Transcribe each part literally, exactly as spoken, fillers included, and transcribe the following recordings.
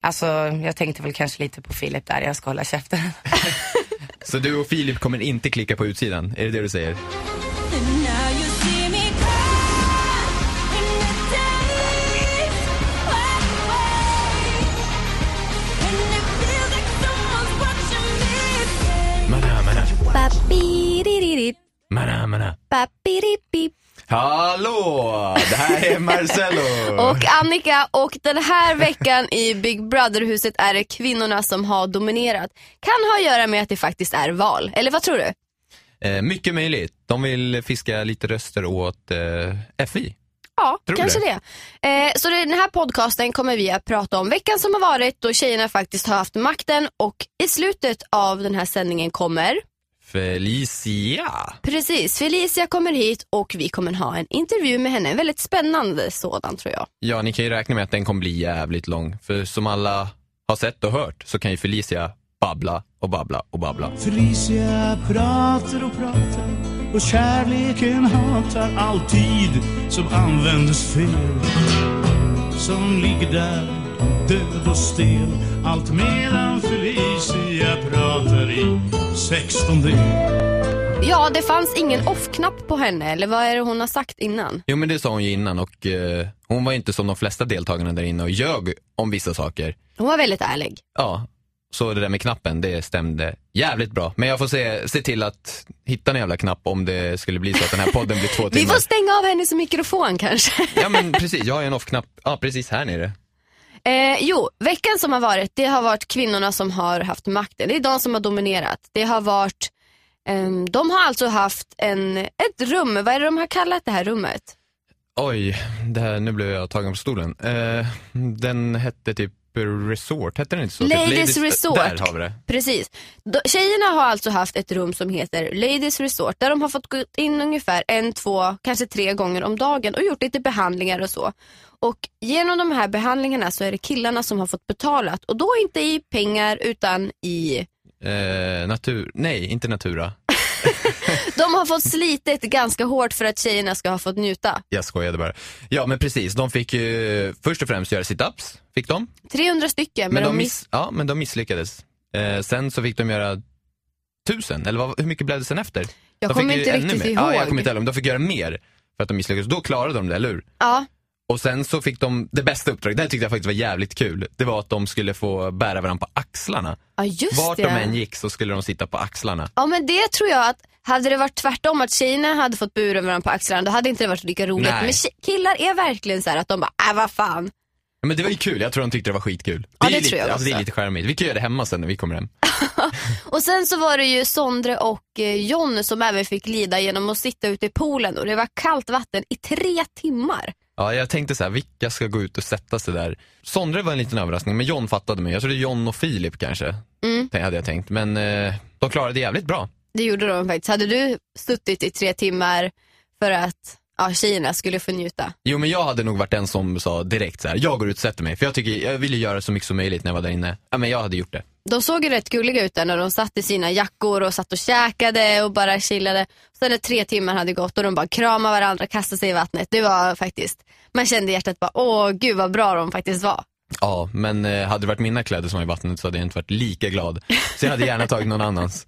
Alltså, jag tänkte väl kanske lite på Filip där, jag ska hålla käften. Så du och Filip kommer inte klicka på utsidan, är det det du säger? Mana, mana. Mana, mana. Hallå, det här är Marcello och Annika, och den här veckan i Big Brother-huset är det kvinnorna som har dominerat. Kan ha att göra med att det faktiskt är val, eller vad tror du? Eh, mycket möjligt. De vill fiska lite röster åt eh, F I. Ja, tror kanske det, det. Eh, så den här podcasten kommer vi att prata om veckan som har varit, då tjejerna faktiskt har haft makten, och i slutet av den här sändningen kommer Felicia. Precis, Felicia kommer hit och vi kommer ha en intervju med henne. En väldigt spännande sådan, tror jag. Ja, ni kan ju räkna med att den kommer bli jävligt lång. För som alla har sett och hört så kan ju Felicia babbla och babbla och babbla. Felicia pratar och pratar och kärleken hatar alltid som användes fel. Som ligger där död och stel, allt medan Felicia pratar i sexton del. Ja, det fanns ingen off-knapp på henne, eller vad är det hon har sagt innan? Jo, men det sa hon ju innan, och eh, hon var inte som de flesta deltagarna där inne och ljög om vissa saker. Hon var väldigt ärlig. Ja, så det där med knappen, det stämde jävligt bra. Men jag får se, se till att hitta en jävla knapp om det skulle bli så att den här podden blir två timmar. Vi får stänga av hennes mikrofon kanske. Ja, men precis, jag har en off-knapp, ja, precis här nere. Eh, jo, veckan som har varit, det har varit kvinnorna som har haft makten. Det är de som har dominerat. Det har varit, eh, de har alltså haft en, ett rum. Vad är det de har kallat det här rummet? Oj, det här, nu blev jag tagen på stolen. Eh, den hette typ Resort, hette den inte så? Ladies, typ Ladies Resort. Där har vi det. Precis. De, tjejerna har alltså haft ett rum som heter Ladies Resort, där de har fått gå in ungefär en, två, kanske tre gånger om dagen och gjort lite behandlingar och så. Och genom de här behandlingarna så är det killarna som har fått betalat, och då inte i pengar utan i eh, natur, nej, inte natura. de har fått slitit ganska hårt för att tjejerna ska ha fått njuta. Jag skojade bara. Ja, men precis, de fick ju först och främst göra sit-ups, fick de. trehundra stycken. Men men de, de miss, ja, men de misslyckades. Eh, sen så fick de göra tusen, eller vad, hur mycket blev det sen efter? Jag de kommer fick inte ännu riktigt mer. ihåg. Ja, jag kommer inte ihåg, de fick göra mer för att de misslyckades. Då klarade de det, eller hur? Ja. Och sen så fick de det bästa uppdraget, det här tyckte jag faktiskt var jävligt kul. Det var att de skulle få bära varandra på axlarna. Ja, just Vart det. de än gick så skulle de sitta på axlarna. Ja, men det tror jag att hade det varit tvärtom, att tjejerna hade fått bura varandra på axlarna, då hade inte det varit lika roligt. Nej. Men killar är verkligen så här att de bara, äh vad fan. Ja, men det var ju kul, jag tror de tyckte det var skitkul. Ja, är det ju tror lite, jag alltså, det är också. lite charmigt. Vi kan göra det hemma sen när vi kommer hem. Och sen så var det ju Sondre och eh, John som även fick lida genom att sitta ute i poolen, och det var kallt vatten i tre timmar. Ja, jag tänkte så här, vilka ska gå ut och sätta sig där? Sondre var en liten överraskning, men John fattade mig. Jag tror det är John och Filip kanske, Mm. det hade jag tänkt. Men eh, de klarade det jävligt bra. Det gjorde de faktiskt. Hade du suttit i tre timmar för att ja, tjejerna skulle få njuta? Jo, men jag hade nog varit den som sa direkt så här, jag går ut och sätter mig. För jag tycker, jag ville göra så mycket som möjligt när jag var där inne. Ja, men jag hade gjort det. De såg ju rätt gulliga ut där när de satt i sina jackor och satt och käkade och bara chillade. Sen när tre timmar hade gått och de bara kramade varandra, kastade sig i vattnet. Det var faktiskt, man kände i hjärtat bara, åh gud vad bra de faktiskt var. Ja, men eh, hade det varit mina kläder som var i vattnet så hade jag inte varit lika glad. Så jag hade gärna tagit någon annans.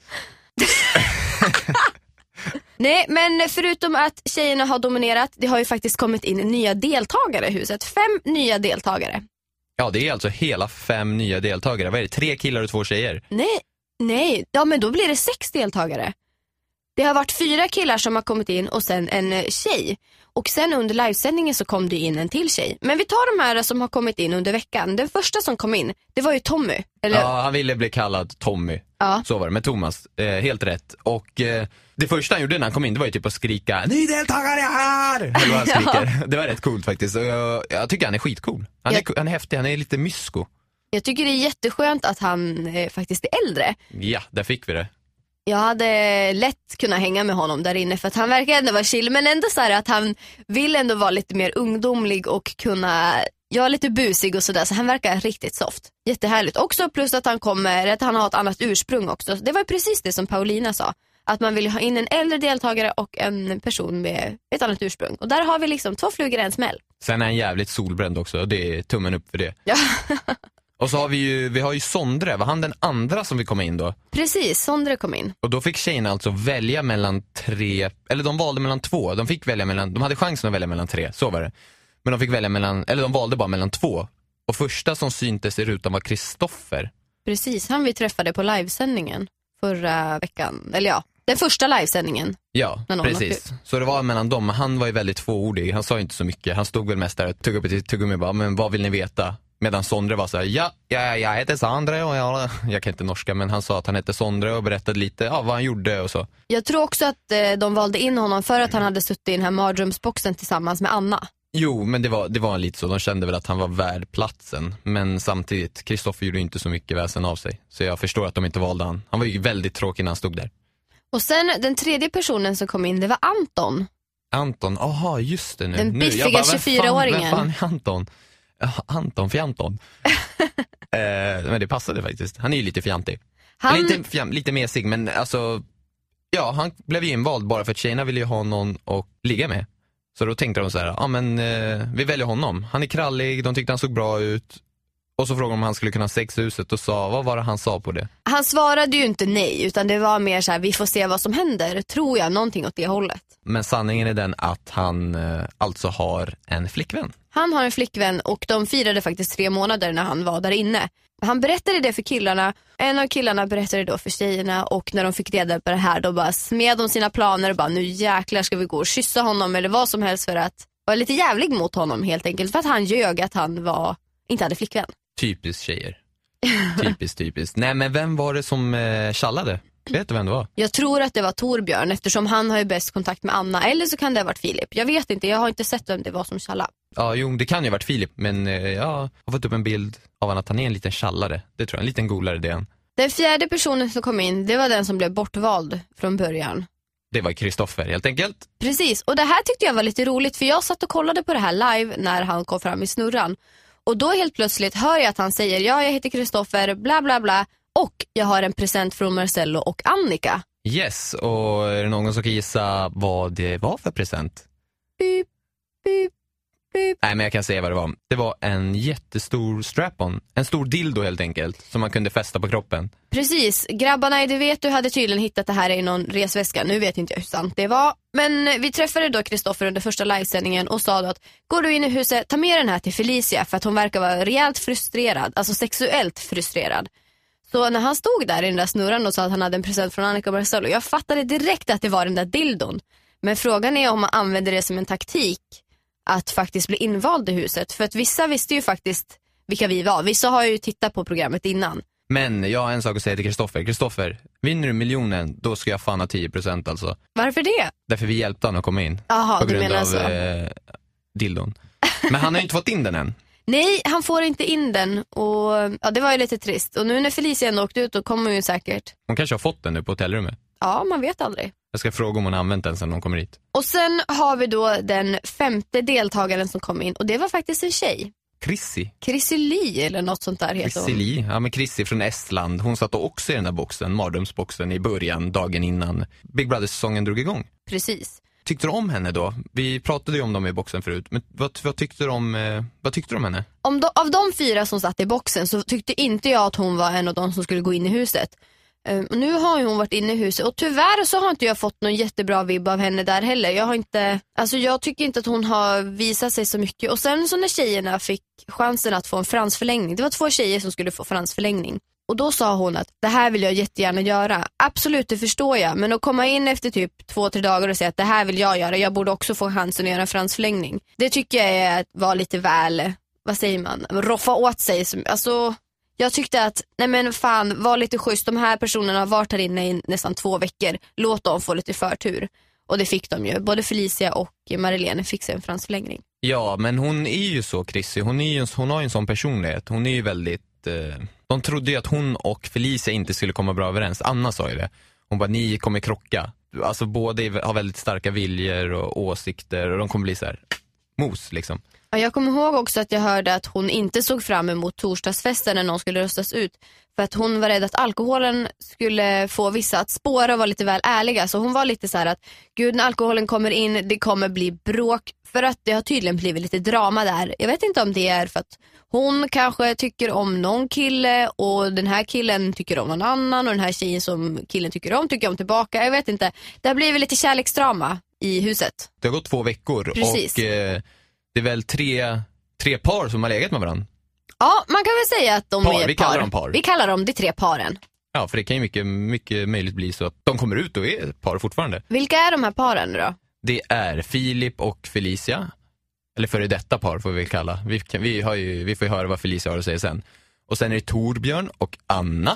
Nej, men förutom att tjejerna har dominerat, det har ju faktiskt kommit in nya deltagare i huset. Fem nya deltagare. Ja, det är alltså hela fem nya deltagare. Vad är det? Tre killar och två tjejer? Nej, nej, ja men då blir det sex deltagare. Det har varit fyra killar som har kommit in och sen en tjej. Och sen under livesändningen så kom det in en till tjej. Men vi tar de här som har kommit in under veckan. Den första som kom in, det var ju Tommy. Eller? Ja, han ville bli kallad Tommy. Ja. Så var det med Thomas, eh, helt rätt. Och eh, det första han gjorde när han kom in, det var ju typ att skrika ny deltagare här! Eller vad han skriker. Ja. Det var rätt coolt faktiskt. Och jag, jag tycker han är skitcool. Han, jag... är, han är häftig, han är lite mysko. Jag tycker det är jätteskönt att han eh, faktiskt är äldre. Ja, där fick vi det. Jag hade lätt kunnat hänga med honom där inne för att han verkar ändå vara chill, men ändå så här att han vill ändå vara lite mer ungdomlig och kunna, ja, lite busig och sådär, så han verkar riktigt soft. Jättehärligt. Också plus att han kommer, att han har ett annat ursprung också. Det var precis det som Paulina sa, att man vill ha in en äldre deltagare och en person med ett annat ursprung. Och där har vi liksom två flugor i en smäll. Sen är han jävligt solbränd också, och det är tummen upp för det. Ja. Och så har vi ju, vi har ju Sondre, var han den andra som vi kom in då? Precis, Sondre kom in. Och då fick tjejerna alltså välja mellan tre, eller de valde mellan två. De fick välja mellan, de hade chansen att välja mellan tre, så var det. Men de fick välja mellan, eller de valde bara mellan två. Och första som syntes i rutan var Kristoffer. Precis, han vi träffade på livesändningen förra veckan. Eller ja, den första livesändningen. Ja, precis. Så det var mellan dem. Han var ju väldigt tvåordig. Han sa inte så mycket. Han stod väl mest där och tog upp ett tuggummi och bara, men vad vill ni veta? Medan Sondre var så här, ja, ja, jag heter Sondre och jag, jag kan inte norska, men han sa att han hette Sondre och berättade lite ja, vad han gjorde och så. Jag tror också att eh, de valde in honom för att han hade suttit i den här mardrömsboxen tillsammans med Anna. Jo, men det var, det var lite så. De kände väl att han var värd platsen. Men samtidigt, Kristoffer gjorde inte så mycket väsen av sig. Så jag förstår att de inte valde han. Han var ju väldigt tråkig när han stod där. Och sen den tredje personen som kom in, det var Anton. Anton, aha, just det nu. Den nu. biffiga tjugofyraåringen. Vem fan är Anton? Anton Fjanton. eh, men det passade faktiskt. Han är ju lite fjantig. Han... Lite, fjam, lite mesig, men alltså... Ja, han blev ju invald bara för att tjejerna ville ju ha någon att ligga med. Så då tänkte de så här, ja ah, men eh, vi väljer honom. Han är krallig, de tyckte han såg bra ut. Och så frågade de om han skulle kunna ha sexhuset och sa, vad var det han sa på det? Han svarade ju inte nej, utan det var mer så här, vi får se vad som händer. Tror jag, någonting åt det hållet. Men sanningen är den att han eh, alltså har en flickvän. Han har en flickvän och de firade faktiskt tre månader när han var där inne. Han berättade det för killarna. En av killarna berättade då för tjejerna och när de fick reda på det här då bara smed de sina planer och bara nu jäklar ska vi gå och kyssa honom eller vad som helst för att vara lite jävlig mot honom helt enkelt för att han ljög att han var, inte hade flickvän. Typiskt tjejer. Typiskt, typiskt. Nej men vem var det som eh, tjallade? Vet du vem det var? Jag tror att det var Torbjörn eftersom han har ju bäst kontakt med Anna. Eller så kan det ha varit Filip. Jag vet inte, jag har inte sett vem det var som tjallade. Ja, jo, det kan ju ha varit Filip. Men eh, jag har fått upp en bild av att han är en liten tjallare. Det tror jag, en liten golare det är han. Den fjärde personen som kom in, det var den som blev bortvald från början. Det var Kristoffer helt enkelt. Precis, och det här tyckte jag var lite roligt. För jag satt och kollade på det här live när han kom fram i snurran. Och då helt plötsligt hör jag att han säger, ja jag heter Kristoffer, bla bla bla. Och jag har en present från Marcello och Annika. Yes, och är det någon som kan gissa vad det var för present? Beep, beep, beep. Nej, men jag kan säga vad det var. Det var en jättestor strap-on. En stor dildo helt enkelt, som man kunde fästa på kroppen. Precis, grabbarna, det vet du, hade tydligen hittat det här i någon resväska. Nu vet inte jag hur sant det var. Men vi träffade då Kristoffer under första livesändningen och sa då att går du in i huset, ta med den här till Felicia för att hon verkar vara rejält frustrerad, alltså sexuellt frustrerad. Så när han stod där i den där snurran och sa att han hade en present från Annika och Marcello, jag fattade direkt att det var den där dildon. Men frågan är om man använder det som en taktik att faktiskt bli invald i huset. För att vissa visste ju faktiskt vilka vi var. Vissa har ju tittat på programmet innan. Men jag har en sak att säga till Kristoffer. Kristoffer, vinner du miljonen, då ska jag fan ha tio procent alltså. Varför det? Därför vi hjälpte han att komma in. Aha, på grund du menar av så. Eh, dildon. Men han har ju inte fått in den än. Nej, han får inte in den. Och ja, det var ju lite trist. Och nu när Felicia ändå åkt ut, då kommer hon ju säkert. Hon kanske har fått den nu på hotellrummet. Ja, man vet aldrig. Jag ska fråga om hon har använt den sen hon kommer hit. Och sen har vi då den femte deltagaren som kom in. Och det var faktiskt en tjej. Chrissy. Chrissy Lee eller något sånt där heter hon. Chrissy Lee, ja men Chrissy från Estland. Hon satt också i den där boxen, mardrömsboxen i början, dagen innan Big Brother-säsongen drog igång. Precis. Tyckte du om henne då? Vi pratade ju om dem i boxen förut. Men vad, vad, tyckte, du om, eh, vad tyckte du om henne? Om do, av de fyra som satt i boxen så tyckte inte jag att hon var en av de som skulle gå in i huset. Um, och nu har ju hon varit inne i huset och tyvärr så har inte jag fått någon jättebra vibb av henne där heller. Jag har inte, alltså jag tycker inte att hon har visat sig så mycket. Och sen så när tjejerna fick chansen att få en fransförlängning, det var två tjejer som skulle få fransförlängning. Och då sa hon att det här vill jag jättegärna göra. Absolut, det förstår jag. Men att komma in efter typ två, tre dagar och säga att det här vill jag göra. Jag borde också få chansen att göra en fransförlängning. Det tycker jag är, var lite väl, vad säger man, roffa åt sig. Alltså, jag tyckte att, nej men fan, var lite schysst. De här personerna har varit här inne i nästan två veckor. Låt dem få lite förtur. Och det fick de ju. Både Felicia och Marilene fick sig en fransförlängning. Ja, men hon är ju så, Chrissy. Hon, är ju, hon har ju en sån personlighet. Hon är ju väldigt... Eh... De trodde ju att hon och Felicia inte skulle komma bra överens. Anna sa ju det. Hon bara, ni kommer krocka. Alltså båda har väldigt starka viljor och åsikter. Och de kommer bli så här mos liksom. Ja, jag kommer ihåg också att jag hörde att hon inte såg fram emot torsdagsfesten när någon skulle röstas ut. För att hon var rädd att alkoholen skulle få vissa att spåra och vara lite väl ärliga. Så hon var lite så här att, gud, när alkoholen kommer in, det kommer bli bråk. För att det har tydligen blivit lite drama där. Jag vet inte om det är för att hon kanske tycker om någon kille och den här killen tycker om någon annan. Och den här tjejen som killen tycker om tycker om tillbaka. Jag vet inte. Det har blivit lite kärleksdrama i huset. Det har gått två veckor. Precis. Och eh, det är väl tre, tre par som har legat med varandra. Ja, man kan väl säga att de Par, är vi par. kallar dem par. Vi kallar dem de tre paren. Ja, för det kan ju mycket, mycket möjligt bli så att de kommer ut och är ett par fortfarande. Vilka är de här paren då? Det är Filip och Felicia. Eller före detta par får vi kalla. Vi, kan, vi, har ju, vi får ju höra vad Felicia har att säga sen. Och sen är det Torbjörn och Anna.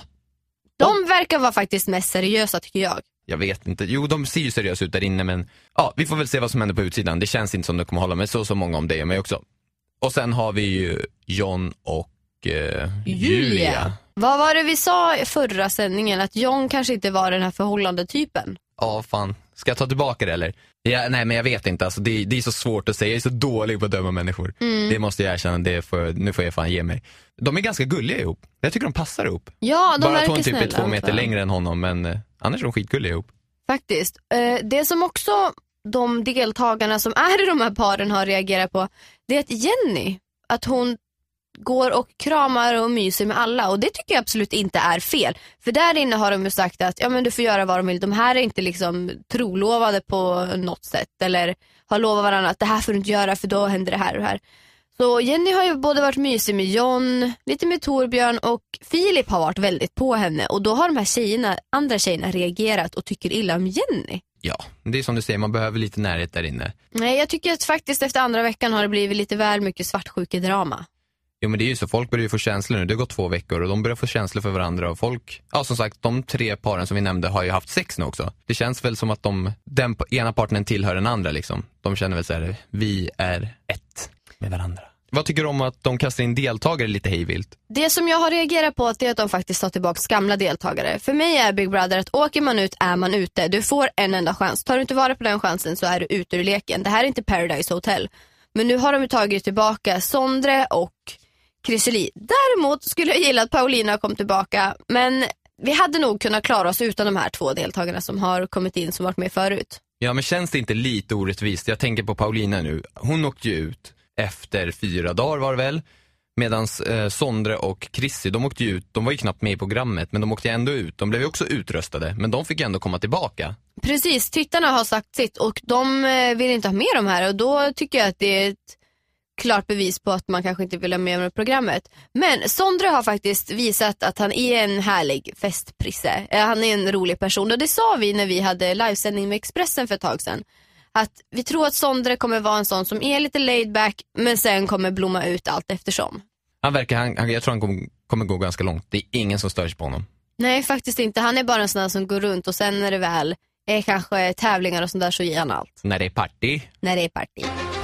De verkar vara faktiskt mest seriösa tycker jag. Jag vet inte. Jo, de ser ju seriösa ut där inne, men ja, vi får väl se vad som händer på utsidan. Det känns inte som de kommer hålla med så så många om det och mig också. Och sen har vi ju John och eh, Julia. Julia. Vad var det vi sa i förra sändningen? Att John kanske inte var den här förhållande typen. Ja, fan. Ska jag ta tillbaka det eller? Ja, nej, men jag vet inte. Alltså, det, det är så svårt att säga. Jag är så dålig på att döma människor. Mm. Det måste jag erkänna. Det får, nu får jag fan ge mig. De är ganska gulliga ihop. Jag tycker de passar ihop. Ja, de Bara att verkar hon typ är två meter snälla. längre än honom, men eh, annars är de skitgulliga ihop. Faktiskt. Eh, det som också de deltagarna som är i de här paren har reagerat på, det är att Jenny, att hon går och kramar och myser med alla, och det tycker jag absolut inte är fel. För där inne har de ju sagt att ja, men du får göra vad de vill. De här är inte liksom trolovade på något sätt eller har lovat varandra att det här får du inte göra för då händer det här och det här. Så Jenny har ju både varit mysig med John, lite med Torbjörn, och Filip har varit väldigt på henne. Och då har de här tjejerna, andra tjejerna reagerat och tycker illa om Jenny. Ja, det är som du säger, man behöver lite närhet där inne. Nej, jag tycker att faktiskt efter andra veckan har det blivit lite väl mycket svartsjukedrama. Jo, men det är ju så, folk börjar ju få känslor nu. Det har gått två veckor och de börjar få känslor för varandra. Och folk, ja som sagt, de tre paren som vi nämnde har ju haft sex nu också. Det känns väl som att de, den ena partnern tillhör den andra liksom. De känner väl så här, vi är ett med varandra. Vad tycker du om att de kastar in deltagare lite hejvilt? Det som jag har reagerat på är att de faktiskt tar tillbaka gamla deltagare. För mig är Big Brother att åker man ut är man ute. Du får en enda chans. Tar du inte vara på den chansen så är du ute ur leken. Det här är inte Paradise Hotel. Men nu har de tagit tillbaka Sondre och Chriseli. Däremot skulle jag gilla att Paulina kom tillbaka. Men vi hade nog kunnat klara oss utan de här två deltagarna som har kommit in som varit med förut. Ja, men känns det inte lite orättvist? Jag tänker på Paulina nu. Hon åkte ju ut efter fyra dagar var det väl. Medan eh, Sondre och Chrissy, de åkte ju ut. De var ju knappt med i programmet, men de åkte ändå ut. De blev ju också utröstade, men de fick ändå komma tillbaka. Precis, tittarna har sagt sitt och de eh, vill inte ha med de här. Och då tycker jag att det är ett klart bevis på att man kanske inte vill ha med i programmet. Men Sondre har faktiskt visat att han är en härlig festprisse. Eh, han är en rolig person. Och det sa vi när vi hade livesändning med Expressen för ett tag sedan. Att vi tror att Sondre kommer vara en sån som är lite laid back, men sen kommer blomma ut allt eftersom. Han verkar, han, jag tror han kommer, kommer gå ganska långt. Det är ingen som stör sig på honom. Nej, faktiskt inte. Han är bara en sån där som går runt och sen när det väl är kanske tävlingar och sånt där så ger han allt. När det är party. När det är party.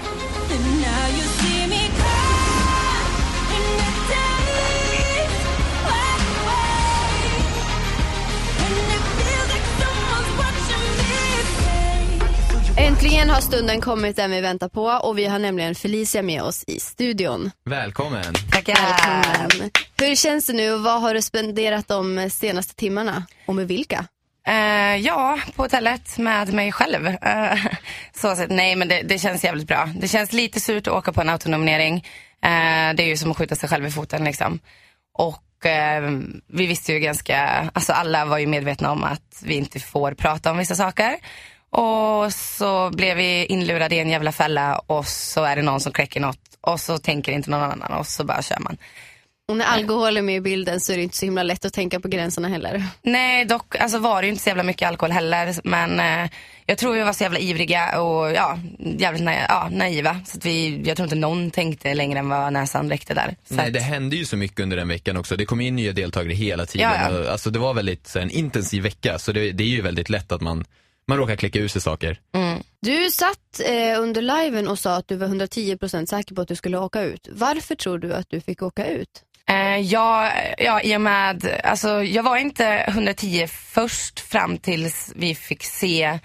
Äntligen har stunden kommit där vi väntar på och vi har nämligen Felicia med oss i studion. Välkommen. Tackar. Välkommen. Hur känns det nu och vad har du spenderat de senaste timmarna och med vilka? Uh, ja, på hotellet med mig själv. Uh, så så, nej, men det, det känns jävligt bra. Det känns lite surt att åka på en autonominering. Uh, det är ju som att skjuta sig själv i foten liksom. Och uh, vi visste ju ganska, alltså alla var ju medvetna om att vi inte får prata om vissa saker. Och så blev vi inlurade i en jävla fälla och så är det någon som kräcker något och så tänker inte någon annan och så bara kör man. Och när alkohol är med i bilden så är det inte så himla lätt att tänka på gränserna heller. Nej, dock alltså var det ju inte så jävla mycket alkohol heller. Men eh, jag tror vi var så jävla ivriga och ja, jävligt na- ja, naiva. Så att vi, jag tror inte någon tänkte längre än vad näsan räckte där. Så Nej, att... det hände ju så mycket under den veckan också. Det kom in nya deltagare hela tiden. Ja, ja. Och, alltså, det var väldigt så, en intensiv vecka. Så det, det är ju väldigt lätt att man, man råkar klicka ur sig saker. Mm. Du satt eh, under liven och sa att du var hundratio procent säker på att du skulle åka ut. Varför tror du att du fick åka ut? Eh, ja, ja, i och med, alltså, jag var inte hundratio först fram tills vi fick se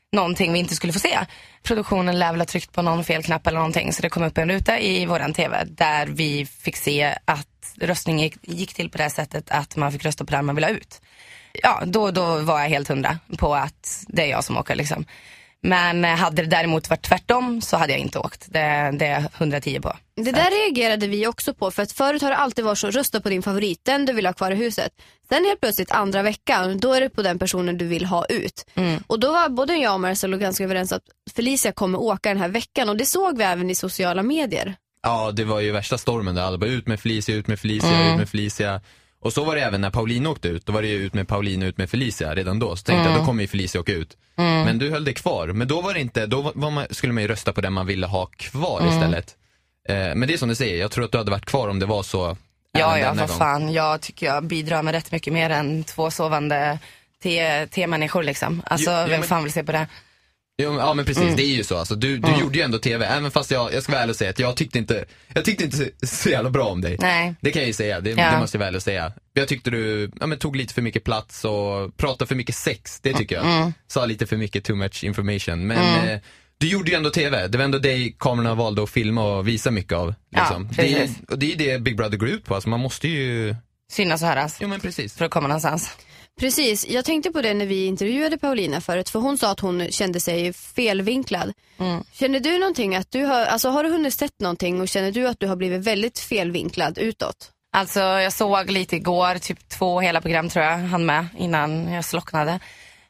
någonting vi inte skulle få se. Produktionen lär väl ha tryckt på någon fel knapp eller någonting, så det kom upp en ruta i våran tv där vi fick se att röstningen gick, gick till på det sättet att man fick rösta på den man ville ha ut. Ja, då, då var jag helt hundra på att det är jag som åker liksom. Men hade det däremot varit tvärtom så hade jag inte åkt. Det, det är hundratio på. Det där reagerade vi också på, för att förut har det alltid varit så: rösta på din favorit, den du vill ha kvar i huset. Sen helt plötsligt andra veckan, då är det på den personen du vill ha ut. Mm. Och då var både jag och Marcelo ganska överens att Felicia kommer åka den här veckan, och det såg vi även i sociala medier. Ja, det var ju värsta stormen där alla bara ut med Felicia, ut med Felicia, mm. ut med Felicia. Och så var det även när Paulina åkte ut. Då var det ju ut med Paulina, ut med Felicia redan då. Så tänkte mm. jag, då kommer ju Felicia åka ut. Mm. Men du höll det kvar. Men då var det inte, då var man, skulle man ju rösta på den man ville ha kvar mm. istället. Eh, men det är som du säger, jag tror att du hade varit kvar om det var så. Ja, ja, vad fan. Jag tycker jag bidrar med rätt mycket mer än två sovande te-människor liksom. Alltså, jo, jo, vem men... fan vill se på det? Jo, ja men precis, mm. det är ju så alltså, du, du mm. gjorde ju ändå tv, även fast jag, jag ska väl säga att jag tyckte inte Jag tyckte inte så jävla bra om dig. Nej. Det kan jag ju säga, det, ja. det måste jag väl säga. Jag tyckte du ja, men, tog lite för mycket plats och pratade för mycket sex, det tycker jag mm. Sa lite för mycket too much information. Men mm. eh, du gjorde ju ändå tv, det var ändå dig kamerorna valde att filma och visa mycket av liksom. Ja, det är, och det är det Big Brother går ut på, alltså, man måste ju synas och höras. Jo men precis. För att komma någonstans. Precis, jag tänkte på det när vi intervjuade Paulina förut, för hon sa att hon kände sig felvinklad. Mm. Känner du någonting att du har, alltså har du hunnit sett någonting och känner du att du har blivit väldigt felvinklad utåt? Alltså jag såg lite igår, typ två hela program tror jag hann med innan jag slocknade.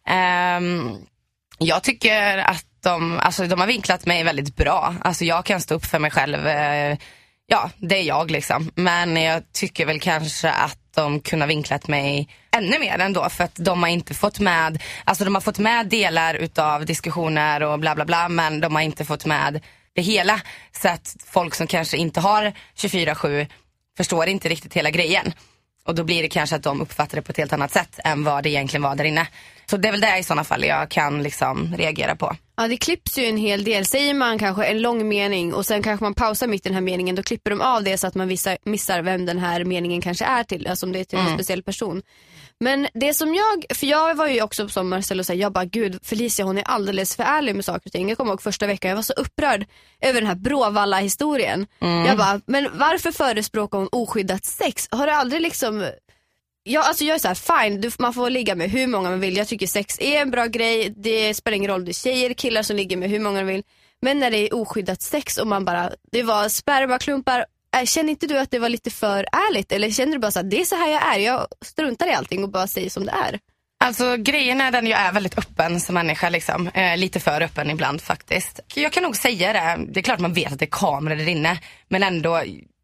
Um, jag tycker att de, alltså de har vinklat mig väldigt bra. Alltså jag kan stå upp för mig själv. Uh, ja, det är jag liksom. Men jag tycker väl kanske att de kunde ha vinklat mig ännu mer ändå, för att de har inte fått med, alltså de har fått med delar utav diskussioner och bla bla bla, men de har inte fått med det hela, så att folk som kanske inte har tjugofyra sju förstår inte riktigt hela grejen, och då blir det kanske att de uppfattar det på ett helt annat sätt än vad det egentligen var där inne. Så det är väl det i sådana fall jag kan liksom reagera på. Ja, det klipps ju en hel del. Säger man kanske en lång mening och sen kanske man pausar mitt i den här meningen, då klipper de av det så att man vissa, missar vem den här meningen kanske är till, alltså om det är till en mm. speciell person. Men det som jag, för jag var ju också som Marcelo säger, jag bara gud, Felicia hon är alldeles för ärlig med saker och ting. Jag kommer ihåg första veckan, jag var så upprörd över den här Bråvalla-historien. Mm. Jag bara, men varför förespråkar hon oskyddat sex? Har det aldrig liksom... Ja, alltså jag är så här, fine, du, man får ligga med hur många man vill. Jag tycker sex är en bra grej. Det spelar ingen roll, det är tjejer, killar som ligger med hur många de vill. Men när det är oskyddat sex och man bara, det var spermaklumpar. Känner inte du att det var lite för ärligt? Eller känner du bara så här, det är så här jag är, jag struntar i allting och bara säger som det är? Alltså grejen är den, jag är väldigt öppen som människa liksom. eh, Lite för öppen ibland faktiskt. Jag kan nog säga det, det är klart man vet att det är kameror där inne, men ändå...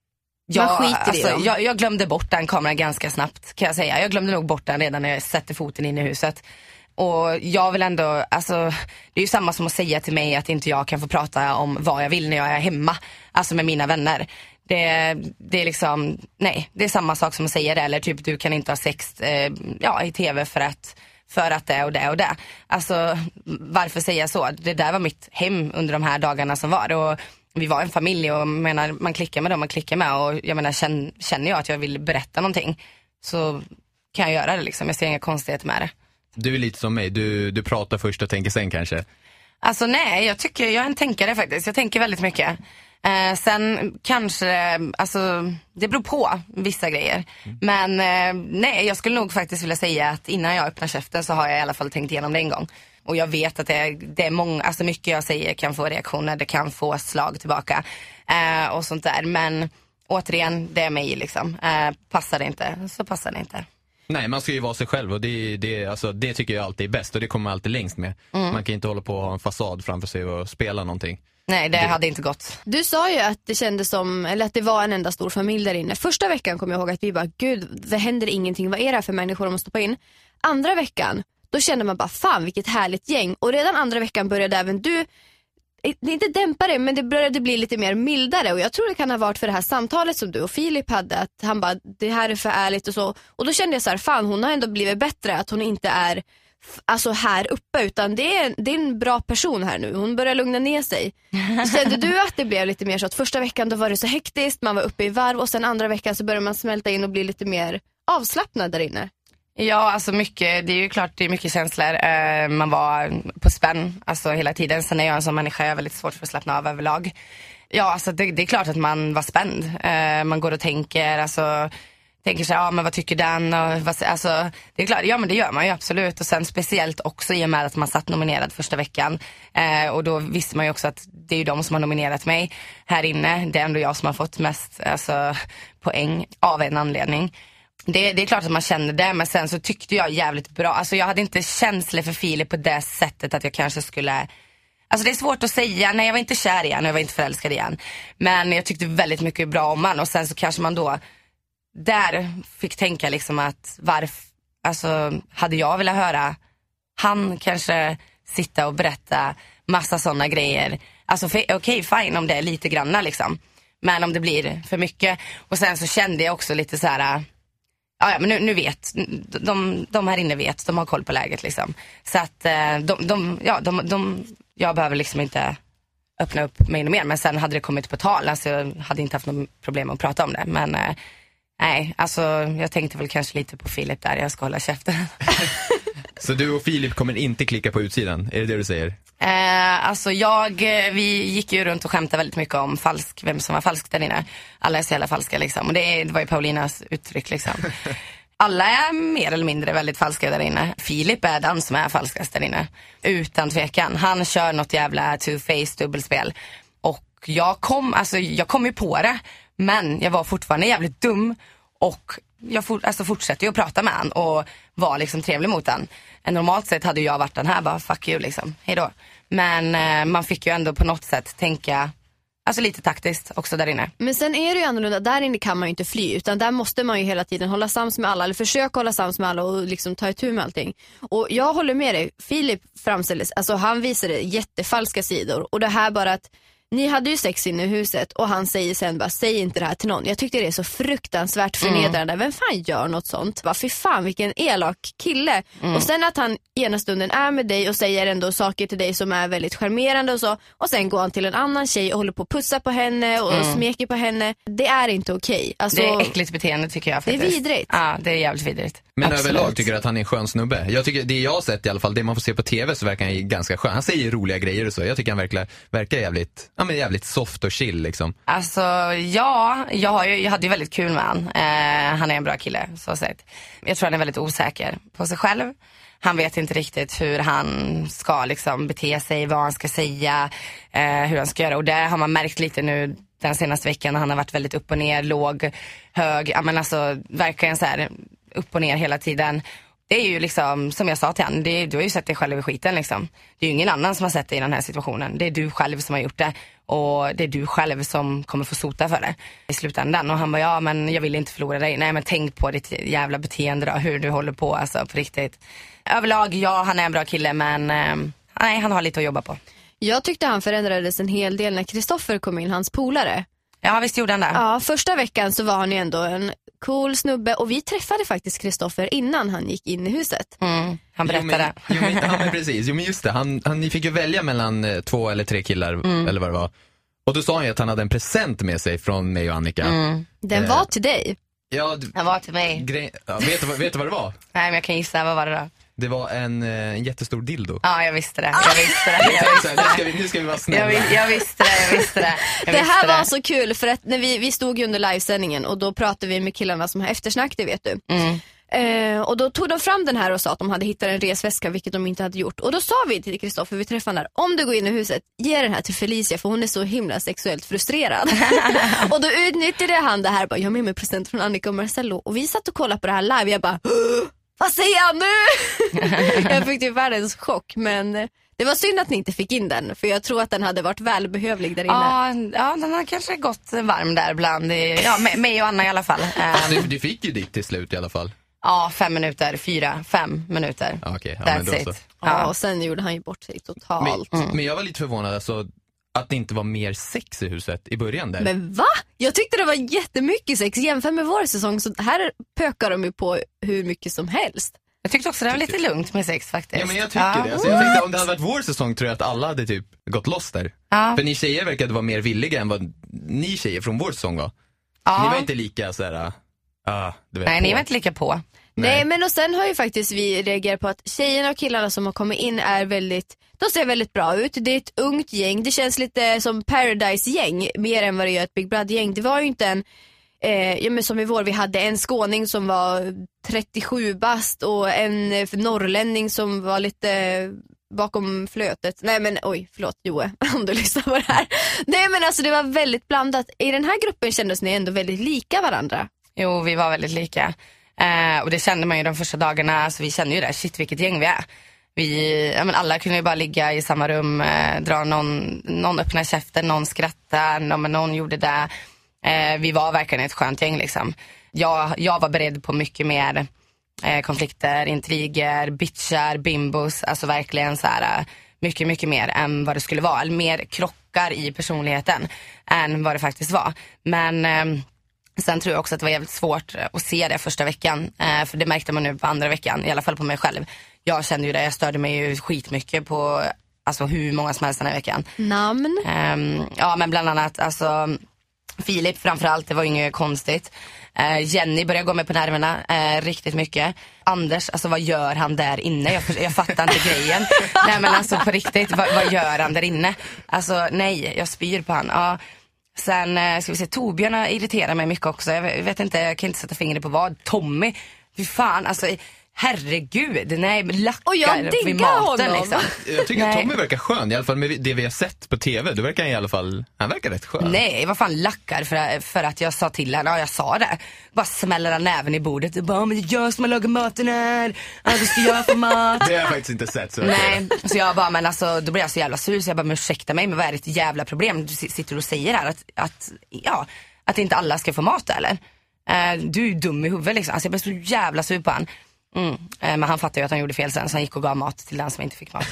Ja, man skiter alltså, i dem. jag, jag glömde bort den kameran ganska snabbt kan jag säga. Jag glömde nog bort den redan när jag sätter foten in i huset. Och jag vill ändå, alltså det är ju samma som att säga till mig att inte jag kan få prata om vad jag vill när jag är hemma. Alltså med mina vänner. Det, det är liksom, nej, det är samma sak som att säga det. Eller typ du kan inte ha sex eh, ja, i tv för att, för att det och det och det. Alltså varför säga så? Det där var mitt hem under de här dagarna som var. Och vi var en familj och menar, man klickar med dem, man klickar med. Och jag menar, känner, känner jag att jag vill berätta någonting så kan jag göra det liksom. Jag ser inga konstigheter med det. Du är lite som mig, du, du pratar först och tänker sen kanske. Alltså nej, jag tycker, jag är en tänkare faktiskt. Jag tänker väldigt mycket. Eh, sen kanske, alltså det beror på vissa grejer. Mm. Men eh, nej, jag skulle nog faktiskt vilja säga att innan jag öppnar käften så har jag i alla fall tänkt igenom det en gång. Och jag vet att det är, det är många, alltså mycket jag säger kan få reaktioner, det kan få slag tillbaka eh, och sånt där. Men återigen, det är mig liksom. Eh, passar det inte, så passar det inte. Nej, man ska ju vara sig själv och det, det, alltså, det tycker jag alltid är bäst och det kommer man alltid längst med. Mm. Man kan inte hålla på att ha en fasad framför sig och spela någonting. Nej, det, det hade inte gått. Du sa ju att det kändes som, eller att det var en enda stor familj där inne. Första veckan kom jag ihåg att vi bara, gud, det händer ingenting. Vad är det här för människor de måste stoppa in? Andra veckan, då kände man bara, fan vilket härligt gäng. Och redan andra veckan började även du, inte dämpa det, men det började bli lite mer mildare. Och jag tror det kan ha varit för det här samtalet som du och Filip hade, att han bara, det här är för ärligt och så. Och då kände jag så här, fan hon har ändå blivit bättre, att hon inte är alltså här uppe, utan det är, det är en bra person här nu. Hon börjar lugna ner sig. Kände du att det blev lite mer så att första veckan då var det så hektiskt, man var uppe i varv och sen andra veckan så började man smälta in och bli lite mer avslappnad där inne? Ja, alltså mycket, det är ju klart det är mycket känslor. Eh, man var på spänn alltså hela tiden. Sen är jag en sån människa, jag är väldigt svårt för att slappna av överlag. Ja, alltså det, det är klart att man var spänd. Eh, man går och tänker, alltså tänker så här, ja men vad tycker den? Och vad, alltså, det är klart, ja men det gör man ju absolut. Och sen speciellt också i och med att man satt nominerad första veckan. Eh, och då visste man ju också att det är ju de som har nominerat mig här inne. Det är ändå jag som har fått mest alltså, poäng av en anledning. Det, det är klart att man kände det, men sen så tyckte jag jävligt bra. Alltså jag hade inte känslor för Filip på det sättet att jag kanske skulle... Alltså det är svårt att säga, nej jag var inte kär igen och jag var inte förälskad igen. Men jag tyckte väldigt mycket bra om man och sen så kanske man då där fick tänka liksom att varför, alltså hade jag velat höra han kanske sitta och berätta massa sådana grejer. Alltså okej, okay, fine om det är lite granna liksom. Men om det blir för mycket. Och sen så kände jag också lite så här... Ja, men nu, nu vet, de, de här inne vet, de har koll på läget liksom. Så att de, de, ja, de, de, jag behöver liksom inte öppna upp mig mer. Men sen hade det kommit på tal, alltså jag hade inte haft något problem att prata om det. Men eh, nej, alltså jag tänkte väl kanske lite på Filip där, jag ska hålla käften. Så du och Filip kommer inte klicka på utsidan, är det det du säger? Eh, alltså jag, vi gick ju runt och skämtade väldigt mycket om falsk, vem som var falsk där inne. Alla är så jävla falska liksom. Och det, det var ju Paulinas uttryck liksom. Alla är mer eller mindre väldigt falska där inne. Filip är den som är falskast där inne. Utan tvekan. Han kör något jävla two-face dubbelspel. Och jag kom, alltså jag kom ju på det. Men jag var fortfarande jävligt dum. Och jag for, alltså fortsatte ju att prata med han och var liksom trevlig mot han. Normalt sett hade jag varit den här, bara fuck you liksom, hejdå. Men eh, man fick ju ändå på något sätt tänka, alltså lite taktiskt också där inne. Men sen är det ju annorlunda, där inne kan man ju inte fly, utan där måste man ju hela tiden hålla sams med alla, eller försöka hålla sams med alla och liksom ta itu med allting. Och jag håller med dig, Filip framställdes, alltså han visade jättefalska sidor, och det här bara att ni hade ju sex inne i huset och han säger sen bara, säg inte det här till någon. Jag tyckte det är så fruktansvärt förnedrande. Mm. Vem fan gör något sånt? Bara, fy fan, vilken elak kille. Mm. Och sen att han ena stunden är med dig och säger ändå saker till dig som är väldigt charmerande och så. Och sen går han till en annan tjej och håller på att pussa på henne och mm. smeker på henne. Det är inte okej. Alltså, det är äckligt beteende tycker jag faktiskt. Det är vidrigt. Ja, det är jävligt vidrigt. Men absolut. Överlag tycker du att han är en skön snubbe? Jag tycker, det jag har sett i alla fall, det man får se på tv så verkar han ju ganska skön. Han säger roliga grejer och så. Jag tycker han verkar, verkar jävligt, ja, men jävligt soft och chill liksom. Alltså, ja, jag, har ju, jag hade ju väldigt kul med han. Eh, han är en bra kille, så sett. Jag tror han är väldigt osäker på sig själv. Han vet inte riktigt hur han ska liksom bete sig, vad han ska säga, eh, hur han ska göra. Och det har man märkt lite nu den senaste veckan. Han har varit väldigt upp och ner, låg, hög. Ja, men alltså, verkligen så här upp och ner hela tiden. Det är ju liksom, som jag sa till han, det, du har ju sett dig själv i skiten liksom. Det är ju ingen annan som har sett dig i den här situationen. Det är du själv som har gjort det. Och det är du själv som kommer få sota för det i slutändan. Och han bara, ja men jag vill inte förlora dig. Nej men tänk på ditt jävla beteende då, hur du håller på alltså på riktigt. Överlag, ja han är en bra kille, men eh, nej, han har lite att jobba på. Jag tyckte han förändrades en hel del när Kristoffer kom in, hans polare. Ja, visst gjorde han det. Ja, första veckan så var han ju ändå en cool snubbe. Och vi träffade faktiskt Kristoffer innan han gick in i huset. Mm, han berättade. Jo, men, jo, men, ja, men precis. Jo, men just det. Han, han, ni fick ju välja mellan eh, två eller tre killar, mm. eller vad det var. Och då sa han ju att han hade en present med sig från mig och Annika. Mm. Den var till dig. Ja, du, den var till mig. Grej, ja, vet, du, vet du vad det var? Nej, men jag kan gissa. Vad var det då? Det var en, en jättestor dildo. Ja, jag visste det. Jag visste det. Jag visste det. Nu, ska vi, nu ska vi vara snälla. Jag, jag visste det, jag visste det. Jag det visste här det. var så kul för att när vi, vi stod under livesändningen och då pratade vi med killarna som har eftersnack, det vet du. Mm. Eh, och då tog de fram den här och sa att de hade hittat en resväska, vilket de inte hade gjort. Och då sa vi till Kristoffer, vi träffade där, om du går in i huset, ge den här till Felicia för hon är så himla sexuellt frustrerad. Och då utnyttjade han det här, bara, jag har med mig present från Annika och Marcello. Och vi satt och kollade på det här live, jag bara, vad säger han nu? Jag fick ju världens chock, men det var synd att ni inte fick in den, för jag tror att den hade varit välbehövlig där inne. Ja, ja den har kanske gått varm där bland, ja, mig och Anna i alla fall. Du, du fick ju ditt till slut i alla fall. Ja, fem minuter, fyra, fem minuter. Okej, okay, ja, that's it. Ja, ja, och sen gjorde han ju bort sig totalt. Men, mm. men jag var lite förvånad alltså, att det inte var mer sex i huset i början där. Men va? Jag tyckte det var jättemycket sex. Jämfört med vår säsong, så här pökar de ju på hur mycket som helst. Jag tyckte också det var lite lugnt med sex faktiskt. Ja, men jag tycker ja. det. Alltså, jag tänkte, om det hade varit vår säsong tror jag att alla hade typ gått loss där. Ja. För ni tjejer verkade vara mer villiga än vad ni tjejer från vår säsong var. Ja. Ni var inte lika så här. Ja, du vet, Nej, på. ni var inte lika på. Nej. Nej. men och sen har ju faktiskt vi reagerat på att tjejerna och killarna som har kommit in är väldigt, de ser väldigt bra ut. Det är ett ungt gäng, det känns lite som Paradise-gäng mer än vad det gör ett Big Brother-gäng. Det var ju inte en, eh, ja, men som i vår, vi hade en skåning som var trettiosju bast och en eh, norrlänning som var lite eh, bakom flötet. Nej men oj, förlåt Joe om du lyssnar på det här. Nej men alltså det var väldigt blandat. I den här gruppen kändes ni ändå väldigt lika varandra. Jo, vi var väldigt lika. Eh, och det kände man ju de första dagarna. Alltså, vi kände ju det, shit vilket gäng vi är. Vi, ja, men alla kunde ju bara ligga i samma rum, eh, dra någon, någon öppna käften, någon skratta, någon, någon gjorde det. Eh, vi var verkligen ett skönt gäng liksom. Jag, jag var beredd på mycket mer eh, konflikter, intriger, bitchar, bimbos. Alltså verkligen så här, mycket, mycket mer än vad det skulle vara. Mer krockar i personligheten än vad det faktiskt var. Men eh, sen tror jag också att det var jävligt svårt att se det första veckan. Eh, för det märkte man nu på andra veckan, i alla fall på mig själv. Jag kände ju det, jag störde mig ju skitmycket på alltså, hur många som helst den här veckan. Namn? Eh, ja, men bland annat alltså, Filip framförallt, det var ju inget konstigt. Eh, Jenny började gå med på nerverna eh, riktigt mycket. Anders, alltså vad gör han där inne? Jag, jag fattar inte grejen. Nej men alltså på riktigt, vad, vad gör han där inne? Alltså nej, jag spyr på han. Ja. Sen eh, ska vi se, Torbjörn irriterar mig mycket också. Jag vet inte, jag kan inte sätta fingret på vad. Tommy, fy fan, alltså herregud, nej, lackar och jag vid maten honom. liksom. Jag tycker Nej. att Tommy verkar skön, i alla fall med det vi har sett på tv. Du verkar i alla fall, han verkar rätt skön. Nej, vad fan lackar för, för att jag sa till henne, ja jag sa det. Bara smäller han näven i bordet och bara, men det är jag som har lagat maten här. Ja, det ska jag få mat. Det har jag faktiskt inte sett. Så Nej, så jag bara, men alltså då blir jag så jävla sur så jag bara, men ursäkta mig, men vad är ditt jävla problem? Du sitter och säger här att, att ja, att inte alla ska få mat eller? Uh, du är dum i huvudet liksom. Alltså jag blev så jävla sur på han. Mm. Uh, men han fattade ju att han gjorde fel sen, så han gick och gav mat till den som inte fick mat.